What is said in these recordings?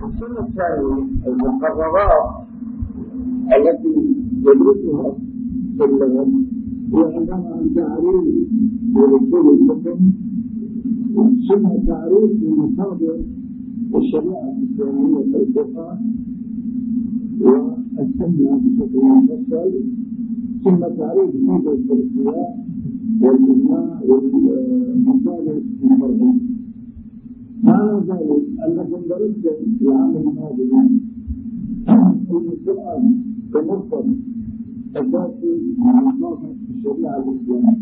السنة الثانية المقررات التي يدرسها الطلاب هي عبارة عن تعريف لأصول الفقه، ثم تعريف لمصادر الشريعة الإسلامية في الفقه والسنة بشكل مفصل، ثم تعريف ميزة الفرقيات والإجماع والمصالح الفرعية. معنى ذلك أنكم درستم في العام الماضي أن القرآن كمصدر أساسي من مصادر الشريعة الإسلامية،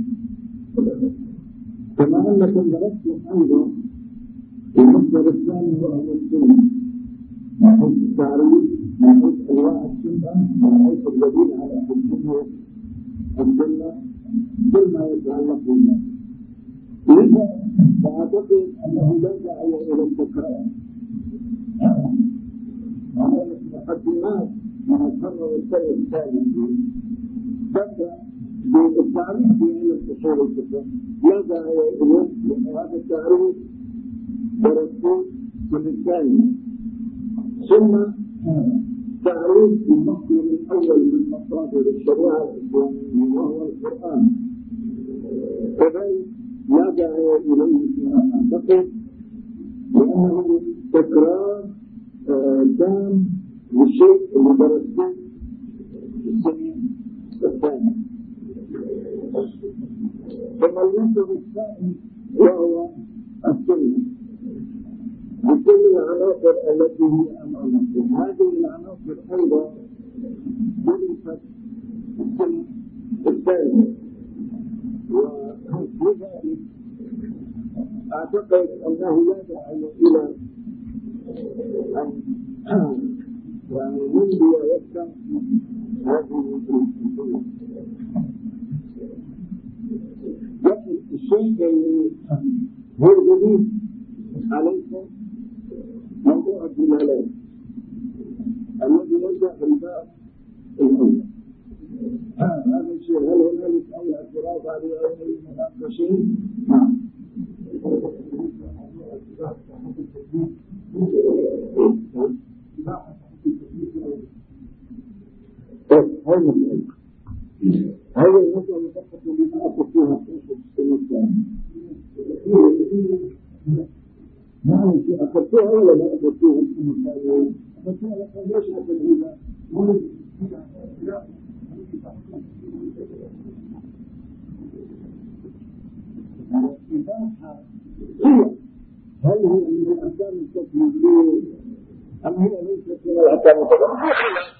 كما أنكم درستم أيضا المصدر الثاني وهو السنة من حيث التعريف، من حيث أنواع السنة، من حيث الدليل على حكمية السنة، كل ما يتعلق بالله. لذا فأعتقد أنه لا داعي إلى التكرار. المقدمات من القرن الثاني الثالث بدأ بالتعريف في علم أصول الفقه، لا داعي إليه لأن هذا التعريف درسوه في الثاني، ثم تعريف المصدر الأول من مصادر الشريعة الإسلامية وهو القرآن، كذلك لا داعي إليه فيما أعتقد لأنه تكرار تام للشيء اللي درسته في السنة الثانية. ثم المصدر الثاني وهو السنة بكل العناصر التي هي أمامكم. هذه العناصر أيضا درست في السنة الثانية، ولذلك أعتقد أنه لا داعي إلى أن يمضي ويفتح هذه الأمور. لكن الشيء اللي هو جديد عليكم موضوع الدلالات الذي يرجع في الباب الأول. هذا الشيء هل هنالك أي اعتراض عليه أو أي مناقشة؟ نعم. هذا المسألة فقط بما أخذ فيها في السنة الثانية. نعم أخذتها ولا لا أخذتها السنة الثانية؟ أخذتها لكن ليش أخذها؟ هل هي من الأحكام التكليفية أم هي ليست من الأحكام التكليفية؟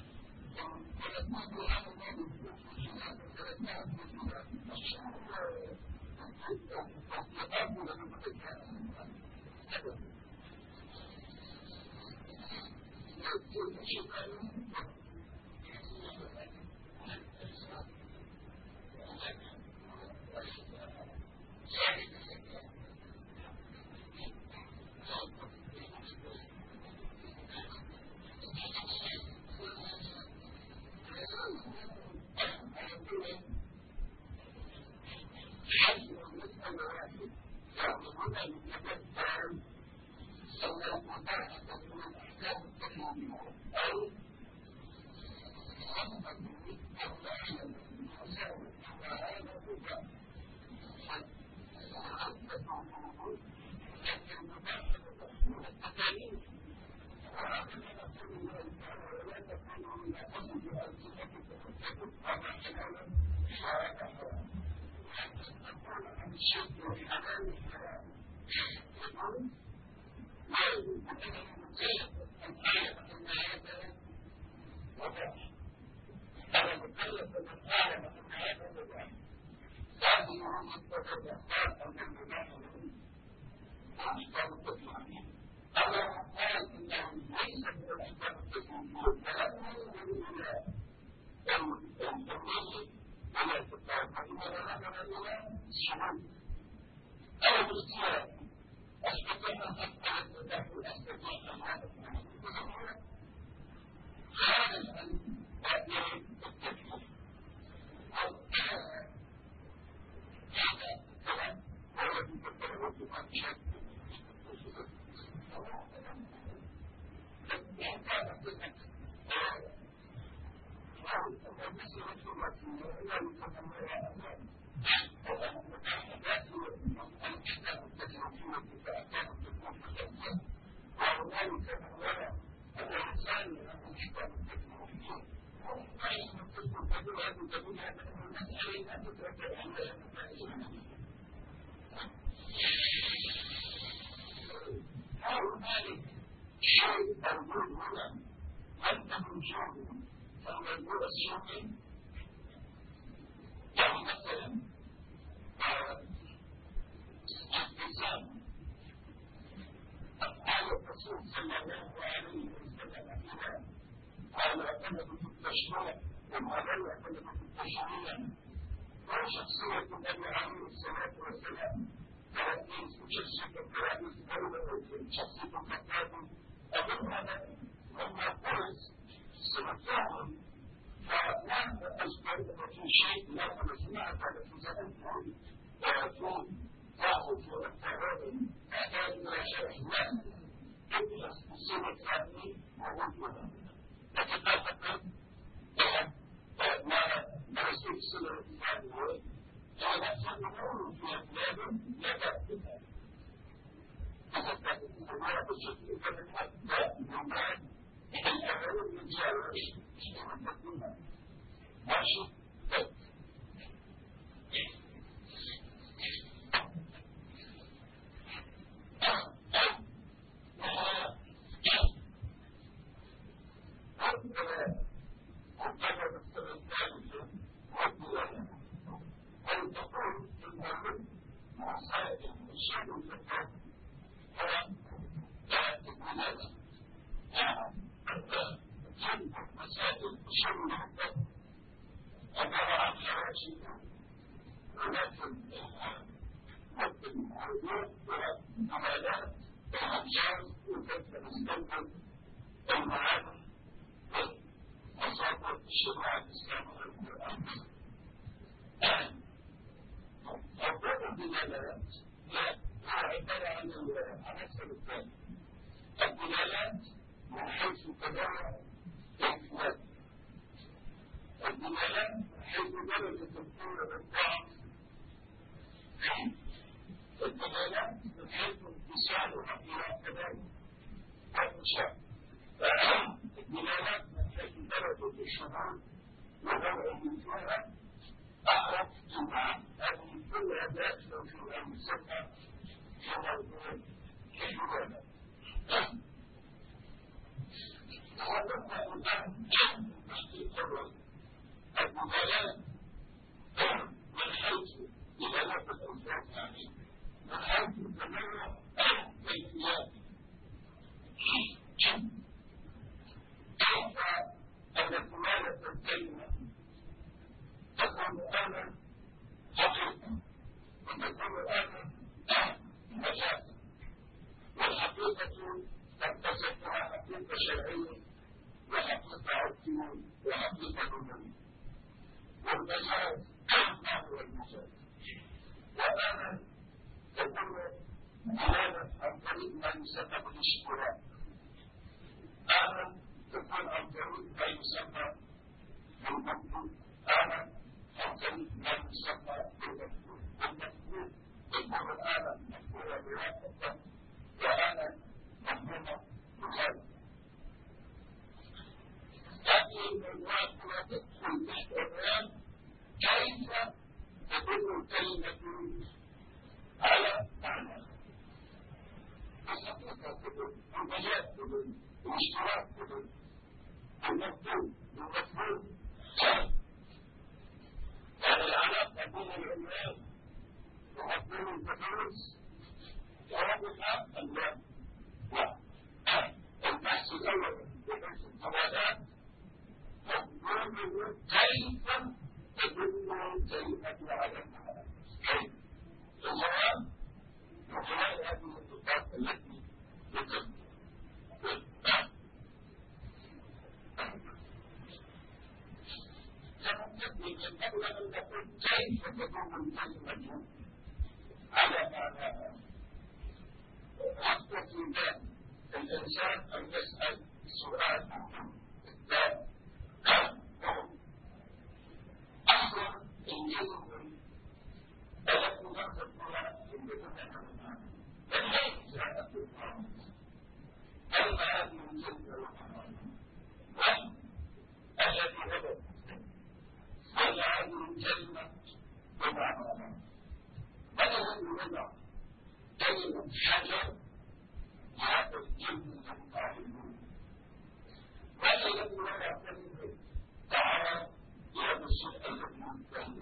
بدلا من وضع كلمة حجر هذا الجن الطالبون بدلا من وضع كلمة تعالى هذا الشيء الذي ينتهي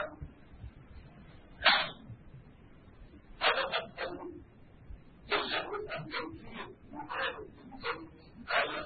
هذا مثل يجب أن يكون مقابل الجن على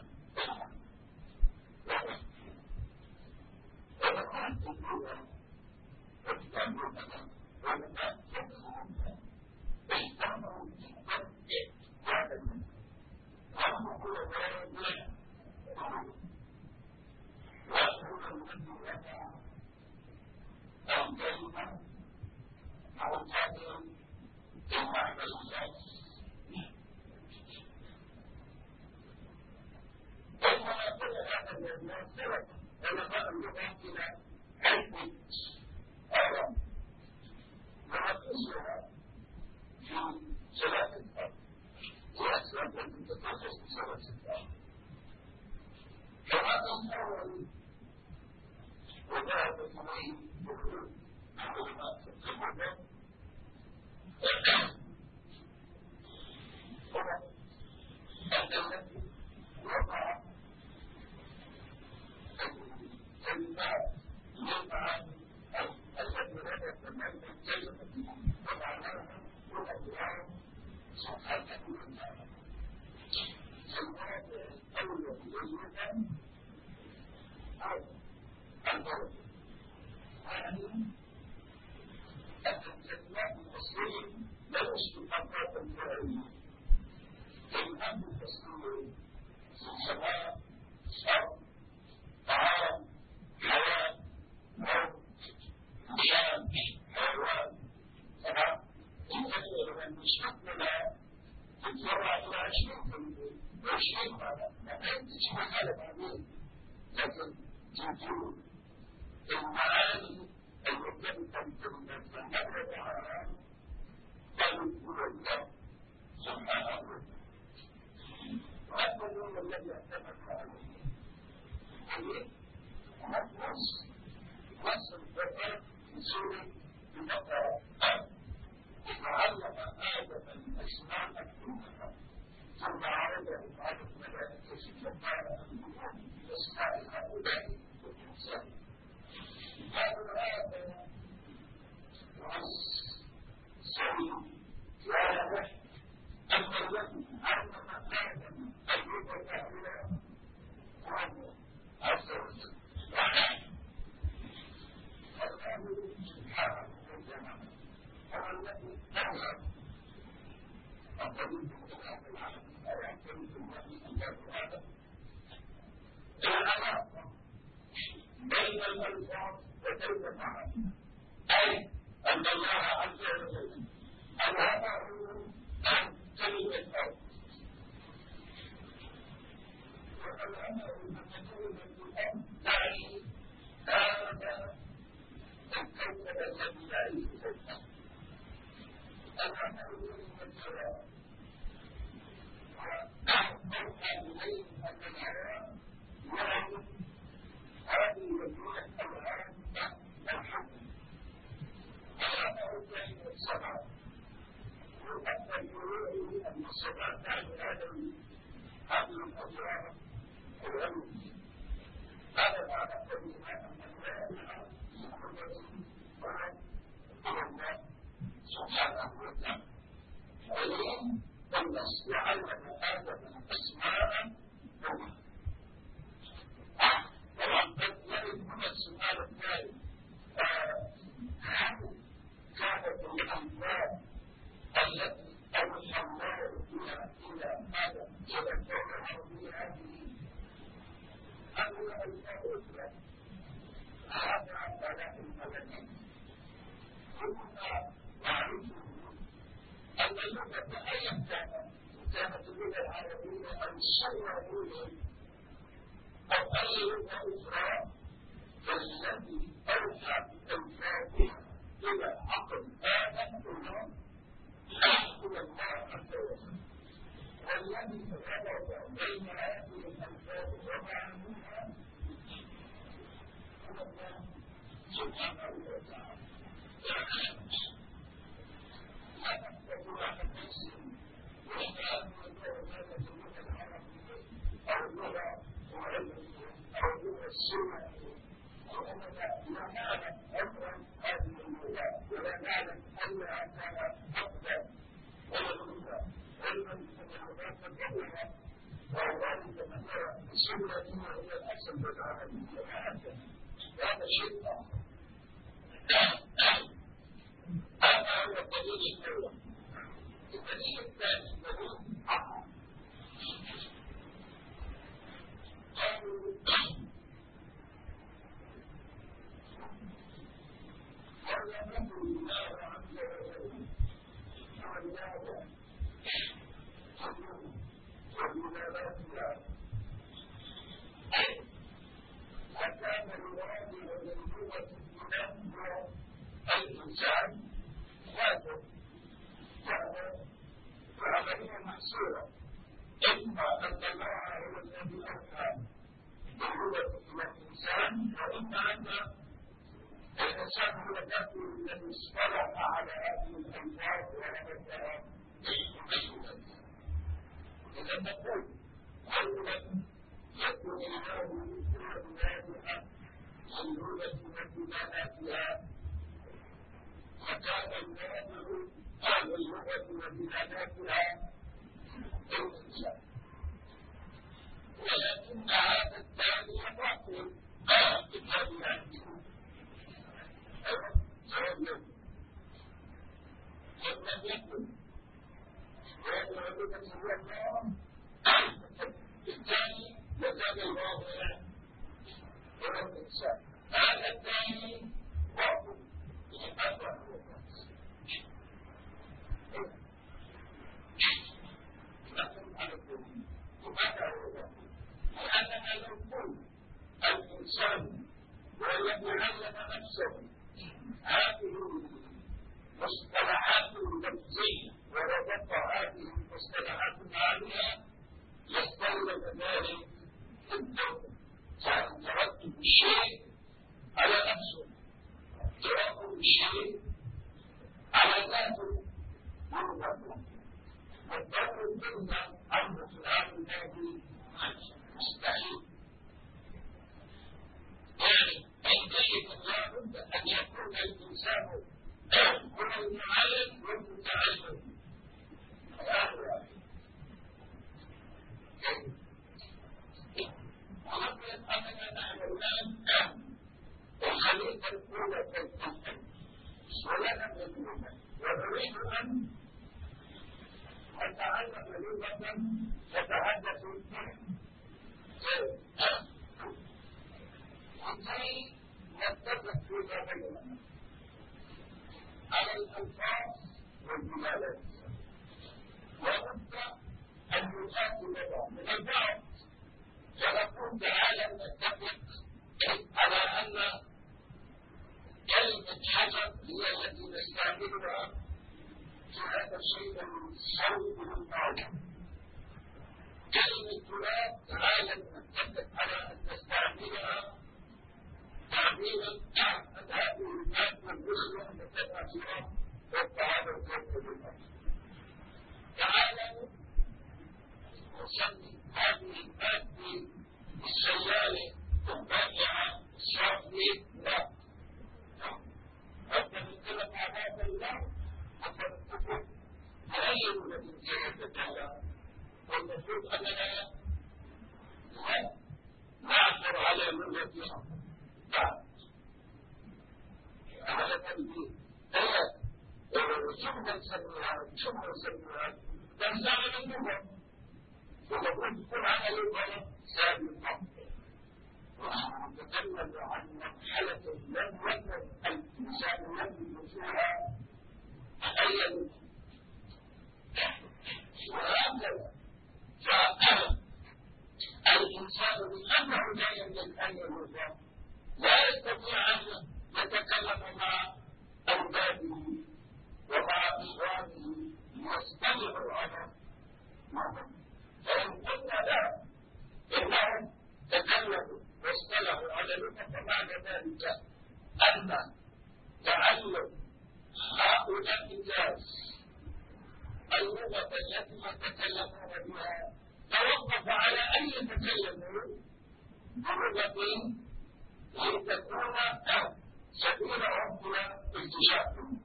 بلغة لتكون سبيلهم إلى التشاؤم.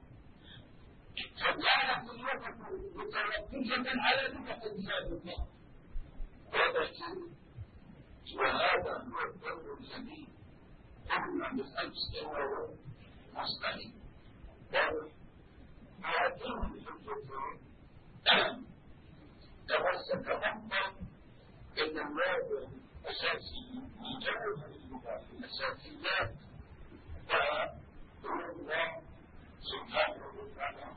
فكانت اللغة متركزة على لغة سابقة، وهذا هو الدور الذي قمنا بالأمس وهو مصدري. هذه الفكرة تمسك أفضل إن الموضوع أساسي يجعل الأساسيات وهو سبحانه وتعالى.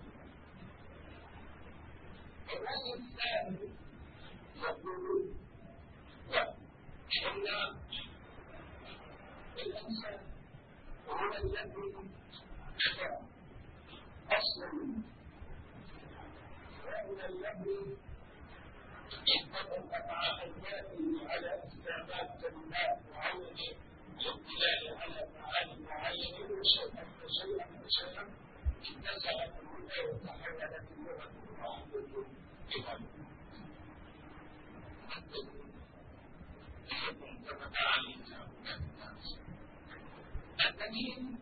الرأي الثاني يقول لا، إن الإنسان هو الذي أصلا وهو الذي اتفق مع أجداده على استعمال كلمات معينة والدلالة على معاني معينة وشيئا فشيئا اتسعت اللغة وتحولت اللغة المعروفة إلى اتفق عليها الناس. الدليل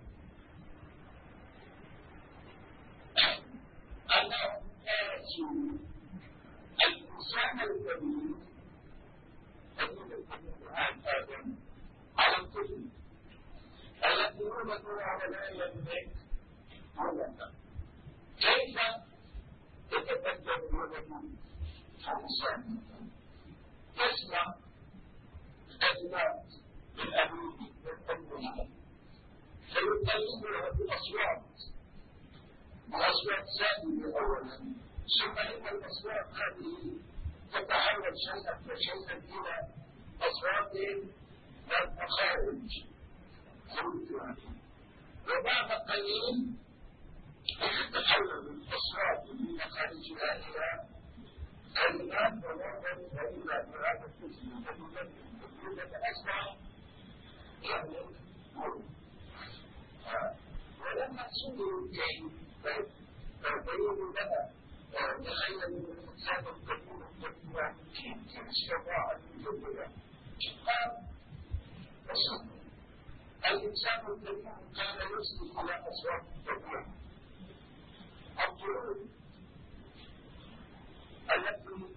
أنه يأتي الإنسان الكبير الذي يتحدث عن آدم على الطفل الذي يولد ولا يملك ملكا. كيف يتبدل ولد الإنسان؟ يسمع كلمات من أبيه وأمه فيكلمها بأصوات سادة أولا، ثم إن الأصوات هذه تتحول شيئا فشيئا إلى أصوات المخارج، وبعد قليل تتحول الأصوات من مخارجها إلى كلمات ونوع وإلى هذا القسم كلمة أسمع يعني ولما سئلوا كيف فبينوا لنا تخيل الإنسان الكبير الكبير كيف استطاع أن يجبر؟ قال الإنسان الكبير كان يصدق على أصوات الطبيعة. الطيور التي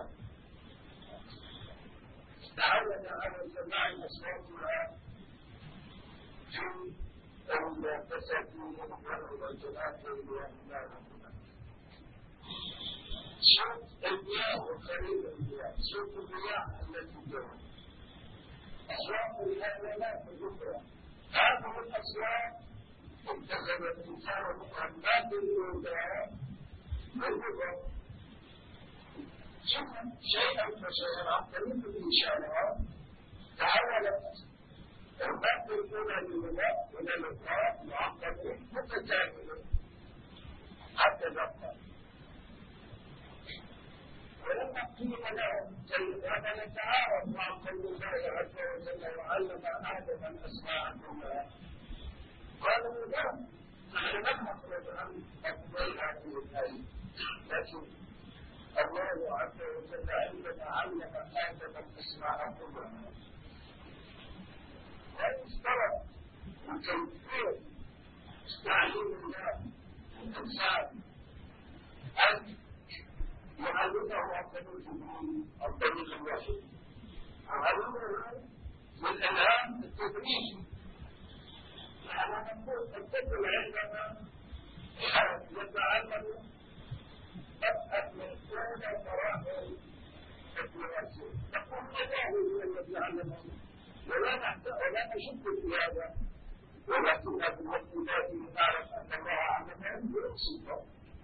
تعود على سماع أصواتها في المساكين والجنات والأموال. صوت المياه وخريب المياه، صوت المياه التي جرت، أصوات الحيوانات الأخرى. هذه الأصوات اتخذ الإنسان مهمات الإنسان باللغة، ثم شيئا فشيئا عن طريق الإشارات تحولت المادة الأولى للغة إلى لغات معقدة متكاملة حتى نبقى. ولما قيل لهم كيف هذا يتعارض مع قول الله عز وجل وعلم آدم الأسماء كلها، قالوا لا، نحن لم نخرج عن أفضل هذه الآية، لكن الله عز وجل عندما علم آدم الأسماء كلها ويستوى وكيفية تعليم الله الإنسان أن يعلمه عن طريق الوحي، يعلمه بالإلهام التدريجي. يعني نقول الطفل عندما يتعلم أبحث من كل مراحل الدراسة نقول الله هو الذي علمه، ولا نشك في هذا، ولكن في الوقت الذي نعرف أن الله علمه بواسطة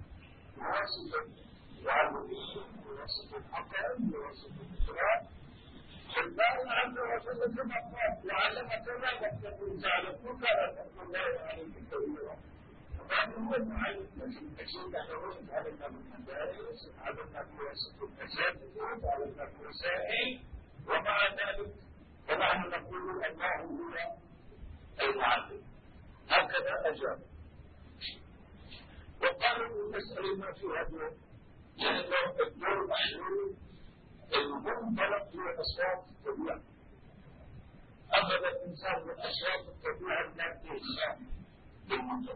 وواسطة الحكم وواسطة الإسراء. فالله عز وجل كما قال وعلمك ما لم تكن تعلم فلا تكن الله عليك كبيرا. فهذا هو المعلم الذي علمنا علمنا بالمدارس، علمنا بواسطة الأساتذة، علمنا بالوسائل، ومع ذلك فنحن نقول الله هو المعلم. هكذا أجاب. وقالوا المسألة ما فيها دور، لأن الدور محلول المنطلق هي أصوات الطبيعة، أخذ الإنسان من أشراط الطبيعة المادية الخام بالمطلق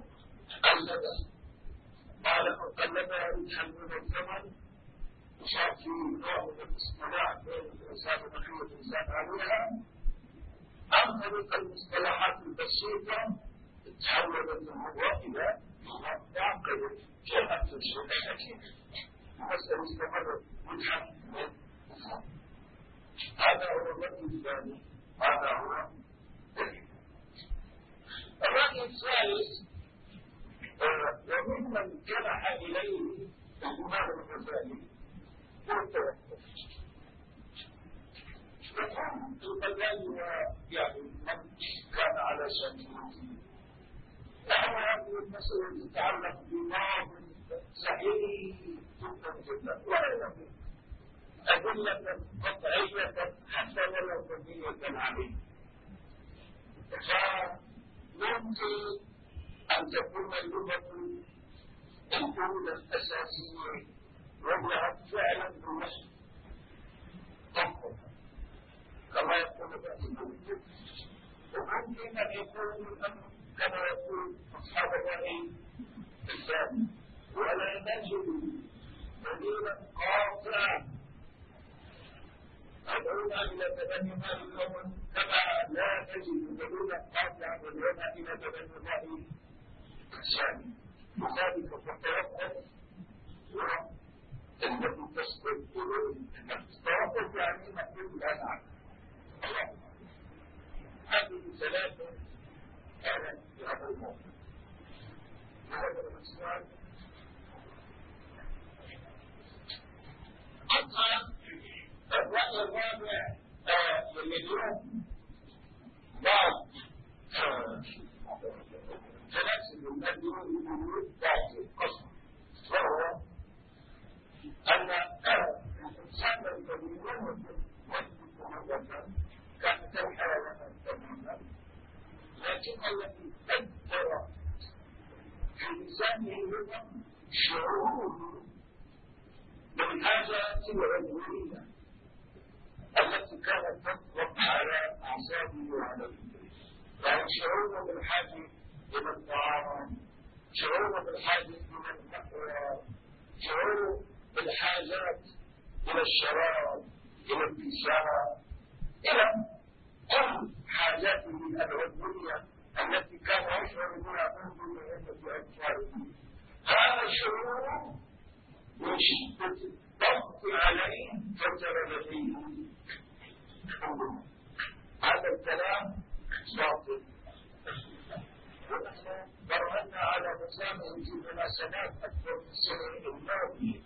قلبها يتحمل الثمن وصار في نوع من الاصطلاح بين الإنسان وبقية الإنسان عليها عن طريق المصطلحات البسيطة تحولت الموضوع إلى معقدة شيئا في الشيء أكيد المسألة استمرت متحمل هذا هو الرأي الثاني هذا هو الرأي الثالث وممن جنح إليه الإمام الغزالي هو التوقف يكون الغزالي يعني من كان على سبيله نحن هذه المسألة تتعلق بماض صحيح جدا ولا يمكن أدلة قطعية حتى ولو مبنية عليه فممكن أن تكون اللغة الأولى الأساسية وضعت فعلا بالنص تنقل كما يقول بعضهم وممكن أن يكون الأمر كما يقول أصحاب الرأي الثاني ولا نجد دليلا قاطعا أدعونا إلى تبني ما اليوم كما لا تجد دليلا قاطعا أدعونا إلى تبني الرأي الثاني لذلك فالتوقف هو الذي تسقط التوقف يعني نقول لا نعلم هذه ثلاثة كانت في هذا الموضوع هذا الإسلام أصلا الرأي الرابع اليوم بعض تناسب المادة والوجود ذات القصد وهو أن الإنسان الذي يملك مرة كانت الحيوانات تماما لكن الذي أدبر في لسانه شعور بالحاجة العلمية التي كانت تطلق على أعصابه وعلى الفكر يعني شعور بالحاجة إلى الطعام شعور بالحاجة إلى المأوى شعور بالحاجات إلى الشراب إلى الكساء إلى كل حاجاته العلمية التي كان يشعر بها منذ عدة أطفال هذا الشعور من شدة الضغط عليه فجر فيه هذا الكلام باطل ونحن برهنا على مسامه في مناسبات أكثر في السنة الماضية